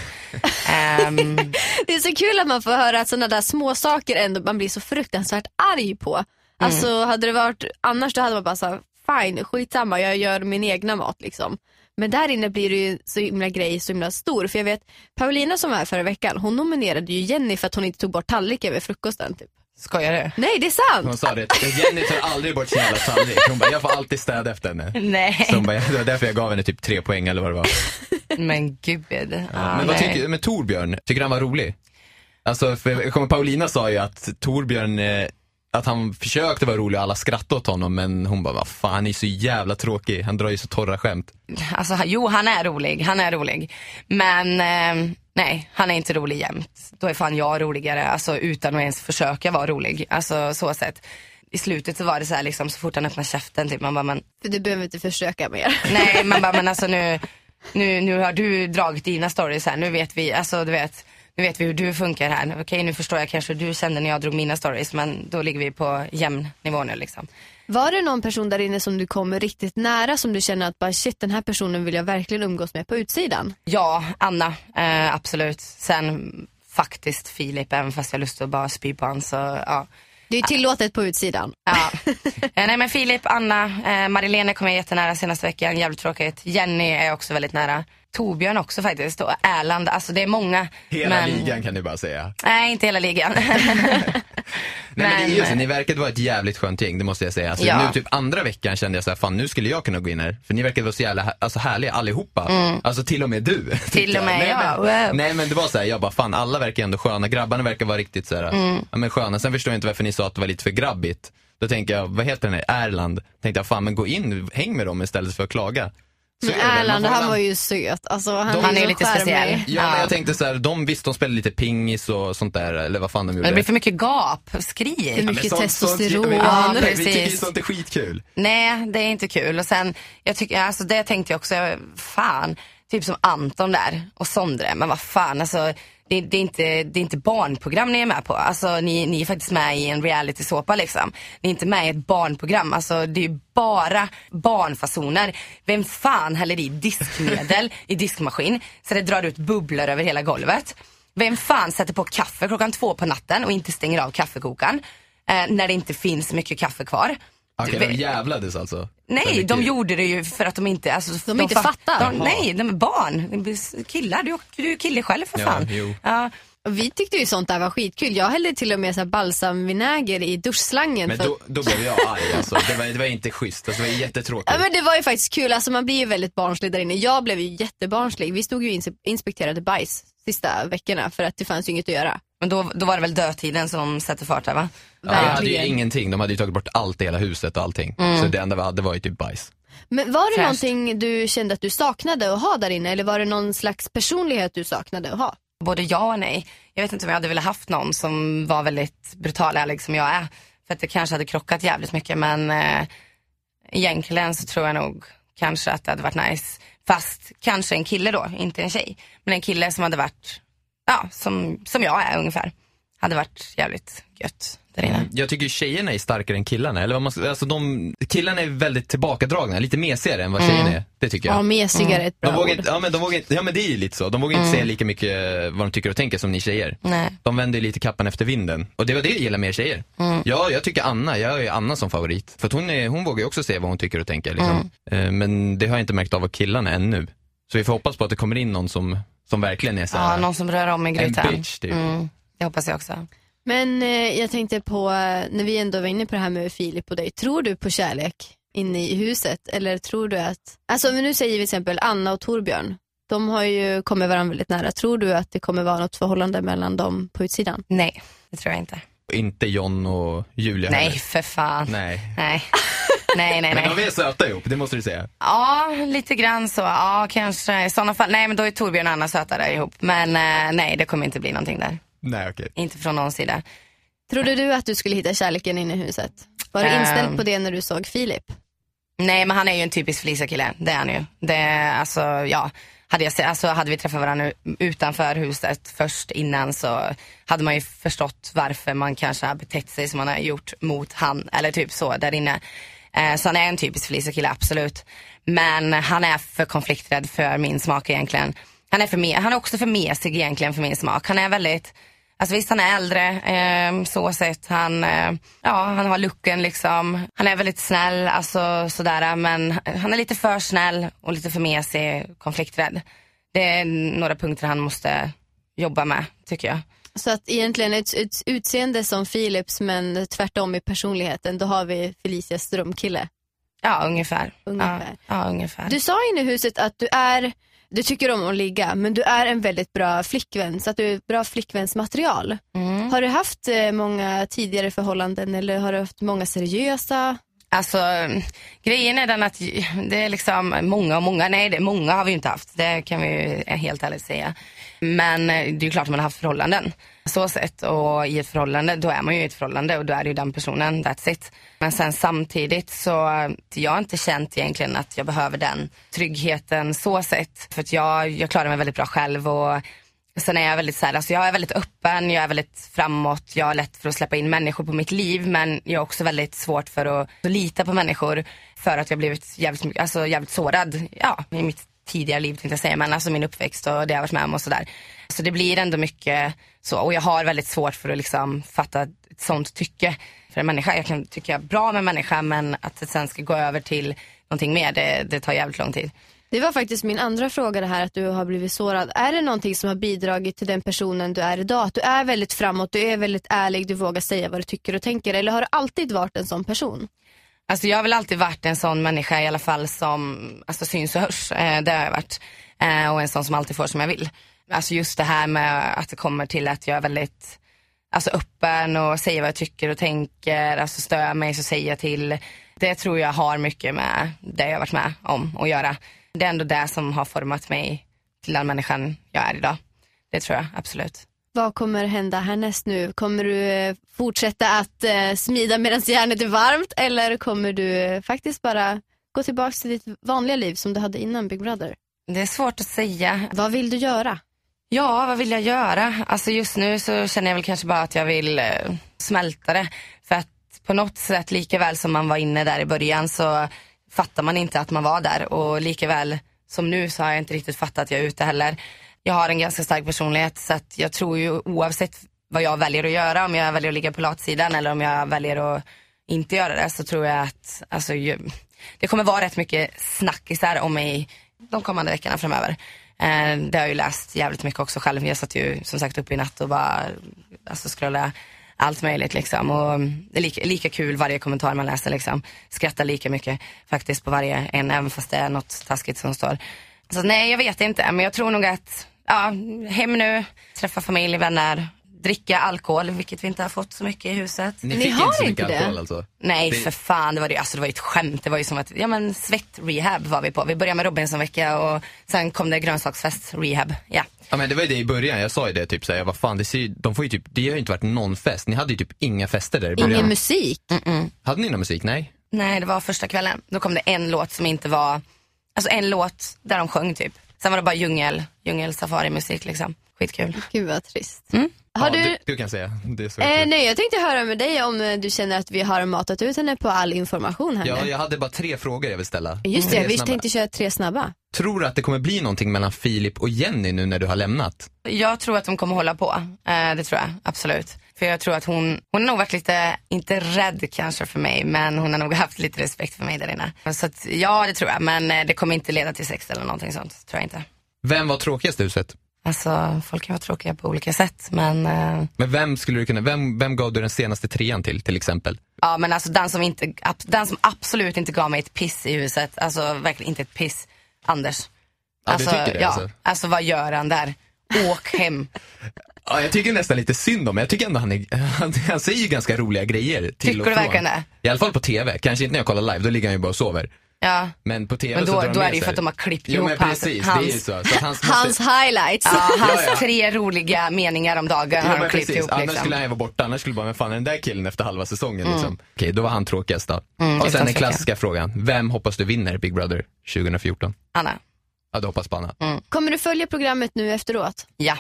um, Det är så kul att man får höra att sådana där små saker ändå man blir så fruktansvärt arg på. Alltså mm. hade det varit annars då hade man bara så här, fine, skitsamma, jag gör min egna mat liksom. Men där inne blir det ju så himla grej, så himla stor. För jag vet, Paulina som var här förra veckan, hon nominerade ju Jenny för att hon inte tog bort tallriken vid frukosten typ. Skojar du? Nej, det är sant. Hon sa det, Jenny tar aldrig bort sin jävla tallrik. Hon bara, jag får alltid städa efter henne. Nej. Så hon bara, det var därför jag gav henne typ tre poäng eller vad det var. Men gud. Ja, ja, men vad tycker, men Torbjörn, tycker han var rolig? Alltså, för, kommer Paulina sa ju att Torbjörn, eh, att han försökte vara rolig och alla skrattade åt honom, men hon bara, vad fan, han är så jävla tråkig. Han drar ju så torra skämt. Alltså, jo, han är rolig, han är rolig. Men eh, nej, han är inte rolig jämt. Då är fan jag roligare, alltså utan att ens försöka vara rolig. Alltså så sett. I slutet så var det så här liksom, så fort han öppnar käften typ, man bara, men för du behöver inte försöka mer. nej, man bara, men alltså nu nu, nu har du dragit dina stories här. Nu vet vi, alltså du vet, nu vet vi hur du funkar här. Okej, nu förstår jag kanske hur du kände när jag drog mina stories, men då ligger vi på jämn nivå nu liksom. Var det någon person där inne som du kommer riktigt nära, som du känner att bara shit, den här personen vill jag verkligen umgås med på utsidan? Ja, Anna, eh, absolut. Sen faktiskt Filip, även fast jag har lust att bara spy på han, så ja. Det är tillåtet på utsidan. Ja. eh, nej men Filip, Anna, eh, Marilene kom jag jättenära senaste veckan, jävligt tråkigt. Jenny är jag också väldigt nära. Torbjörn också faktiskt, och Erland, alltså det är många. Hela men... ligan kan du bara säga. Nej, inte hela ligan. Nej, men det är ju så, ni verkade vara ett jävligt skönt gäng, det måste jag säga. Alltså, ja. Nu typ andra veckan kände jag så här, fan nu skulle jag kunna gå in här. För ni verkade vara så jävla alltså, härliga allihopa. Mm. Alltså till och med du. Till och med nej, jag, men, wow. nej men det var så här, jag bara fan alla verkar ändå sköna. Grabbarna verkar vara riktigt så här, mm. ja, men sköna. Sen förstår jag inte varför ni sa att det var lite för grabbigt. Då tänkte jag, vad heter den här, Erland? Tänkte jag, fan men gå in, häng med dem istället för att klaga. Men Erland, han var ju söt. Alltså, han, de, han är ju lite charmig. speciell. Ja, men jag tänkte så här, de visst de spelade lite pingis och sånt där, eller vad fan de gjorde. Det blir för mycket gap, skrik. För mycket ja, sånt, testosteron. Sånt, ja, ja, precis. vi tycker sånt är skitkul. Nej, det är inte kul. Och sen, jag tycker, alltså det tänkte jag också, fan, typ som Anton där och Sondre, men vad fan, alltså det, det, är inte, det är inte barnprogram ni är med på. Alltså ni, ni är faktiskt med i en reality-såpa liksom. Ni är inte med i ett barnprogram. Alltså det är ju bara barnfasoner. Vem fan häller i diskmedel i diskmaskin så det drar ut bubblor över hela golvet? Vem fan sätter på kaffe klockan två på natten och inte stänger av kaffekokaren eh, när det inte finns mycket kaffe kvar? Okej, okay, de jävlades alltså? Nej, de gjorde det ju för att de inte... Alltså, de, de inte fa- fattar. De, nej, de är barn. Killar, du, du är kille själv för fan. Ja, ja, Vi tyckte ju sånt där var skitkul. Jag hällde till och med så här balsamvinäger i duschslangen. Men för... då, då blev jag arg alltså. Det var, det var inte schysst, alltså, det var jättetråkigt. Ja, men det var ju faktiskt kul, alltså man blir ju väldigt barnslig där inne. Jag blev ju jättebarnslig. Vi stod ju och inspekterade bajs sista veckorna för att det fanns ju inget att göra. Men då, då var det väl dödtiden som sätter fart där, va? Ja, jag hade ju ingenting, de hade ju tagit bort allt i hela huset och allting. Mm. Så det enda vi hade var ju typ bajs. Men var det Fräscht. någonting du kände att du saknade att ha där inne? Eller var det någon slags personlighet du saknade att ha? Både ja och nej. Jag vet inte om jag hade velat haft någon som var väldigt brutal ärlig som jag är. För att det kanske hade krockat jävligt mycket. Men eh, egentligen så tror jag nog kanske att det hade varit nice. Fast kanske en kille då, inte en tjej. Men en kille som hade varit, ja, som, som jag är ungefär. Hade varit jävligt gött där inne. Jag tycker tjejerna är starkare än killarna. Eller vad man ska, alltså de, killarna är väldigt tillbakadragna, lite mesigare än vad tjejerna Mm. är. Det tycker jag. Ja, mesigare är ett bra De vågar ord. inte, ja, men de vågar inte, ja men det är ju lite så. De vågar inte säga lika mycket vad de tycker och tänker som ni tjejer. Nej. De vänder ju lite kappan efter vinden. Och det var det jag gillar med tjejer. Mm. Ja, jag tycker Anna, jag är Anna som favorit. För att hon, är, hon vågar ju också säga vad hon tycker och tänker. Liksom. Mm. Men det har jag inte märkt av av killarna ännu. Så vi får hoppas på att det kommer in någon som, som verkligen är så här, Ja, någon som rör om i en grytan. bitch typ. Mm, det hoppas jag också. Men eh, jag tänkte på, eh, när vi ändå var inne på det här med Filip och dig. Tror du på kärlek inne i huset? Eller tror du att, alltså men nu säger vi till exempel Anna och Torbjörn. De har ju kommit varandra väldigt nära. Tror du att det kommer vara något förhållande mellan dem på utsidan? Nej, det tror jag inte. Inte John och Julia Nej, heller. för fan. Nej. Nej, nej, nej. Men nej. de är söta ihop, det måste du säga. Ja, lite grann så. Ja, kanske. I sådana fall. Nej, men då är Torbjörn och Anna sötare ihop. Men eh, nej, det kommer inte bli någonting där. Nej, okej. Inte från någon sida. Trodde du att du skulle hitta kärleken inne i huset? Var du Ehm. inställd på det när du såg Filip? Nej, men han är ju en typisk Felicia-kille. Det är han ju. Det, alltså, ja. Hade, jag, se- alltså, hade vi träffat varandra utanför huset först innan så hade man ju förstått varför man kanske har betett sig som man har gjort mot han. Eller typ så där inne. Eh, så han är en typisk Felicia-kille, absolut. Men han är för konflikträdd för min smak egentligen. Han är, för me- han är också för mesig egentligen för min smak. Han är väldigt... Alltså visst, han är äldre, eh, så sett. Han, eh, ja, han har looken liksom. Han är väldigt snäll, alltså sådär. Men han är lite för snäll och lite för mesig, konflikträdd. Det är några punkter han måste jobba med, tycker jag. Så att egentligen ett, ett utseende som Filips men tvärtom i personligheten, då har vi Felicias drömkille. Ja, ungefär. Ungefär. Ja, ja, ungefär. Du sa inne i huset att du är, du tycker om att ligga, men du är en väldigt bra flickvän, så att du är ett bra flickvänsmaterial. Mm. Har du haft eh, många tidigare förhållanden eller har du haft många seriösa? Alltså, grejen är den att det är liksom många och många, nej det, många har vi ju inte haft, det kan vi ju helt ärligt säga. Men det är ju klart att man har haft förhållanden, så sett, och i ett förhållande, då är man ju i ett förhållande och då är det ju den personen, that's it. Men sen samtidigt så, jag har inte känt egentligen att jag behöver den tryggheten så sett. För att jag, jag klarar mig väldigt bra själv och sen är jag väldigt så här, alltså jag är väldigt öppen, jag är väldigt framåt, jag har lätt för att släppa in människor på mitt liv, men jag har också väldigt svårt för att, att lita på människor för att jag blivit jävligt, alltså jävligt sårad, ja, i mitt tidigare liv tänkte jag säga, men alltså min uppväxt och det jag har varit med om och sådär. Så det blir ändå mycket så, och jag har väldigt svårt för att liksom fatta ett sånt tycke för en människa. Jag kan tycka bra med en människa, men att det sen ska gå över till någonting mer, det, det tar jävligt lång tid. Det var faktiskt min andra fråga, det här att du har blivit sårad. Är det någonting som har bidragit till den personen du är idag? Att du är väldigt framåt, du är väldigt ärlig, du vågar säga vad du tycker och tänker, eller har du alltid varit en sån person? Alltså jag har väl alltid varit en sån människa i alla fall som alltså, syns och hörs. Eh, det har jag varit. Eh, och en sån som alltid får som jag vill. Alltså just det här med att det kommer till att jag är väldigt alltså, öppen och säger vad jag tycker och tänker. Alltså stör mig så säger jag till. Det tror jag har mycket med det jag har varit med om att göra. Det är ändå det som har format mig till den människan jag är idag. Det tror jag, absolut. Vad kommer hända härnäst nu? Kommer du eh, fortsätta att eh, smida medan järnet är varmt, eller kommer du eh, faktiskt bara gå tillbaka till ditt vanliga liv som du hade innan Big Brother? Det är svårt att säga. Vad vill du göra? Ja, vad vill jag göra? Alltså just nu så känner jag väl kanske bara att jag vill eh, smälta det. För att på något sätt, lika väl som man var inne där i början, så fattar man inte att man var där. Och lika väl som nu så har jag inte riktigt fattat att jag är ute heller. Jag har en ganska stark personlighet, så att jag tror ju oavsett vad jag väljer att göra, om jag väljer att ligga på latsidan eller om jag väljer att inte göra det, så tror jag att alltså, ju, det kommer vara rätt mycket snackisar om mig de kommande veckorna framöver. Eh, det har jag ju läst jävligt mycket också själv. Jag satt ju som sagt upp i natt och bara alltså, scrollade allt möjligt liksom. Och det är lika, lika kul varje kommentar man läser liksom. Skrattar lika mycket faktiskt på varje en, även fast det är något taskigt som står. Så nej, jag vet inte, men jag tror nog att ja, hem nu, träffa familj, vänner, dricka alkohol, vilket vi inte har fått så mycket i huset. Ni Ni fick har inte så inte mycket det? alkohol alltså? Nej, Det- för fan, det var, det, alltså, det var ju ett skämt. Det var ju som att, ja men svett-rehab var vi på. Vi började med Robinson-vecka och sen kom det grönsaksfest-rehab. Ja. Ja men det var ju det i början, jag sa ju det typ såhär, vad fan, det, ser, ju- de får ju typ, det har ju inte varit någon fest. Ni hade ju typ inga fester där i början. Ingen musik. Mm-mm. Hade ni någon musik? Nej. Nej, det var första kvällen. Då kom det en låt som inte var, alltså en låt där de sjöng typ. Sen var det bara djungel, djungel-safari-musik liksom. Skitkul. Gud vad trist. Mm. Har ja, du... du, du kan säga, det är så Eh, jag tror. nej, jag tänkte höra med dig om eh, du känner att vi har matat ut henne på all information här Ja, nu. jag hade bara tre frågor jag vill ställa. Just det, Tre vi snabba. tänkte köra tre snabba. Tror du att det kommer bli någonting mellan Filip och Jenny nu när du har lämnat? Jag tror att de kommer hålla på. Eh, det tror jag, absolut. För jag tror att hon, hon har nog varit lite, inte rädd kanske för mig, men hon har nog haft lite respekt för mig där inne. Så att, ja, det tror jag. Men eh, det kommer inte leda till sex eller någonting sånt, tror jag inte. Vem var tråkigast i huset? Alltså, folk kan vara tråkiga på olika sätt, men... Eh, Men vem skulle du kunna, vem, vem gav du den senaste trean till, till exempel? ja, men alltså den som, inte, ab- den som absolut inte gav mig ett piss i huset, alltså verkligen inte ett piss, Anders. Ja, Alltså, du tycker det ja, alltså? alltså vad gör han där? Åk hem. Ja, jag tycker nästan lite synd om, jag tycker ändå han, är, han, han säger ju ganska roliga grejer till Tycker och du från. verkligen det? I alla fall på tv, kanske inte när jag kollar live, då ligger han ju bara och sover. Ja, Men på tv men så då, drar han då är med det ju sig. för att de har klippt Jo men ihop hans, precis, hans, det är ju så. så att hans, måste... Hans highlights. ja, hans Ja, ja. tre roliga meningar om dagen Ja, har de men klippt precis. ihop Annars liksom. skulle han ju vara borta, annars skulle bara, men fan är den där killen efter halva säsongen liksom. Okej, då var han tråkigast då. Mm, och utan sen den tvekan. klassiska frågan, vem hoppas du vinner Big Brother tjugo fjorton? Anna. Ja, du hoppas på Anna. Kommer du följa programmet nu efteråt? Ja,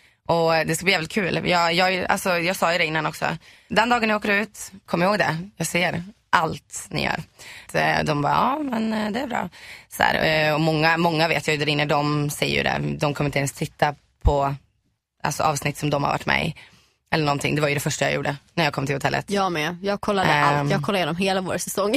och det ska bli jävligt kul. Jag, jag, alltså, jag sa ju det innan också. Den dagen jag åker ut, kom ihåg det. Jag ser allt ni gör. Så de bara, ja men det är bra. Så här, och många, många vet jag ju där inne, de säger ju det. De kommer inte ens titta på alltså, avsnitt som de har varit med i. Eller någonting, det var ju det första jag gjorde när jag kom till hotellet. Jag med, jag kollade Ehm. allt. Jag kollade igenom hela vår säsong.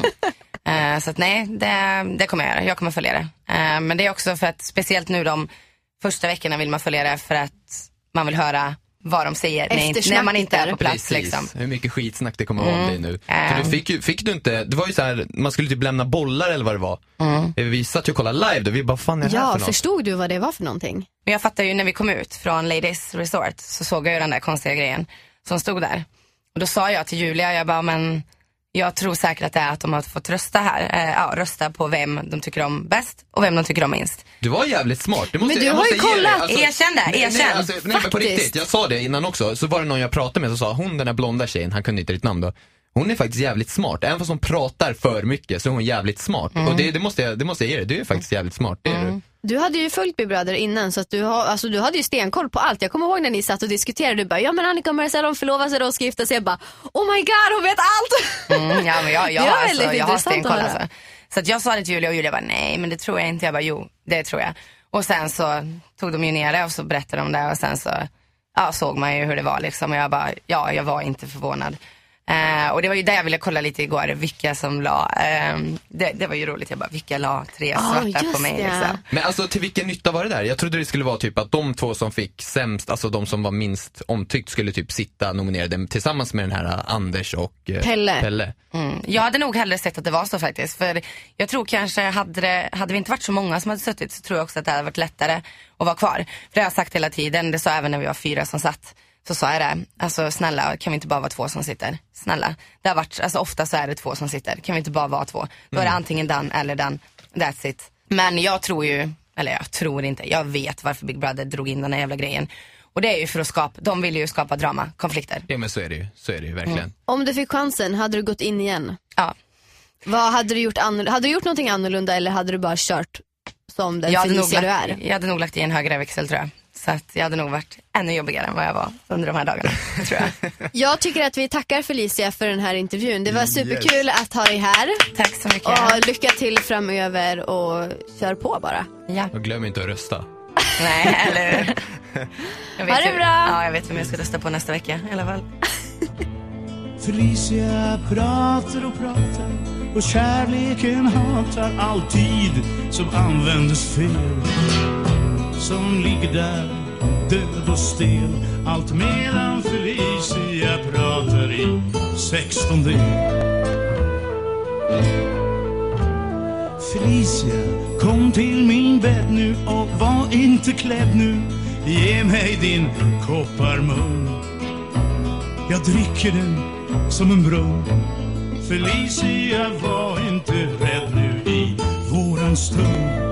Eh, så att nej, det, det kommer jag göra. Jag kommer följa det. Eh, men det är också för att speciellt nu de första veckorna vill man följa det för att man vill höra vad de säger när, inte- när man inte är på plats Precis, liksom. hur mycket skitsnack det kommer att vara om dig nu. För Mm. du fick, ju, fick du inte, det var ju så här, man skulle typ lämna bollar eller vad det var. Mm. Vi satt ju och kollade live då, vi bara, fan är det här Ja, för något? förstod du vad det var för någonting? Men jag fattar ju när vi kom ut från Ladies Resort så såg jag ju den där konstiga grejen som stod där. Och då sa jag till Julia, jag bara, men jag tror säkert att det är att de har fått rösta här. Eh, ja, rösta på vem de tycker om bäst och vem de tycker om minst. Du var jävligt smart. Du måste, Men du jag har måste ju ge dig, kollat. Erkänn det, nej, erkänn. Nej, alltså, nej men på Faktiskt. riktigt, jag sa det innan också. Så var det någon jag pratade med som sa, hon den där blonda tjejen, han kunde inte ditt namn då. Hon är faktiskt jävligt smart. Även fast hon pratar för mycket så är hon jävligt smart. Och det, det, måste jag, det måste jag ge dig, du är faktiskt jävligt smart. Det är du. Du hade ju följt Big Brother innan så att du, har, alltså, du hade ju stenkoll på allt. Jag kommer ihåg när ni satt och diskuterade. Du bara, ja men Annika och Marcel de förlovar sig och ska gifta sig. Jag bara, oh my god hon vet allt. Mm, ja, men jag, jag, Det var har, väldigt alltså, jag har intressant stenkoll att höra. alltså. Så att jag sa det till Julia och Julia bara, nej men det tror jag inte. Jag bara, jo det tror jag. Och sen så tog de ju ner det och så berättade de det och sen så ja, såg man ju hur det var liksom. Och jag bara, ja jag var inte förvånad. Uh, och det var ju där jag ville kolla lite igår, vilka som la, uh, det, det var ju roligt, jag bara, vilka la tre Oh, svarta just på mig det. liksom. Men alltså till vilken nytta var det där? Jag trodde det skulle vara typ att de två som fick sämst, alltså de som var minst omtyckt skulle typ sitta nominerade tillsammans med den här uh, Anders och uh, Pelle. Pelle. Mm. Jag hade nog hellre sett att det var så faktiskt. För jag tror kanske, hade, det, hade vi inte varit så många som hade suttit så tror jag också att det hade varit lättare att vara kvar. För det har jag sagt hela tiden, det sa även när vi var fyra som satt. Så sa jag det, alltså snälla kan vi inte bara vara två som sitter? Snälla, det har varit, alltså ofta så är det två som sitter. Kan vi inte bara vara två? Då är det antingen den eller den, that's it. Men jag tror ju, eller jag tror inte, jag vet varför Big Brother drog in den här jävla grejen. Och det är ju för att skapa, de vill ju skapa drama, konflikter. Ja men så är det ju, så är det ju verkligen. Mm. Om du fick chansen, hade du gått in igen? Ja. Vad hade du gjort annorlunda? Hade du gjort någonting annorlunda eller hade du bara kört som den Jag hade, nog Felicia du lagt, är? jag hade nog lagt i en högre växel tror jag. Så att jag hade nog varit ännu jobbigare än vad jag var under de här dagarna, tror jag. Jag tycker att vi tackar Felicia för den här intervjun. Det var superkul att ha dig här. Tack så mycket. Och lycka till framöver och kör på bara. Ja. Och glöm inte att rösta. Nej, eller jag vet Ha det hur- bra. Ja, jag vet vem jag ska rösta på nästa vecka i alla fall. Felicia pratar och pratar och kärleken hatar all tid som användes fel. som ligger där död och stel, allt medan Felicia pratar i sextonde. Felicia, kom till min bädd nu och var inte klädd nu. Ge mig din kopparmun, jag dricker den som en brunn. Felicia, var inte rädd nu i våran stund.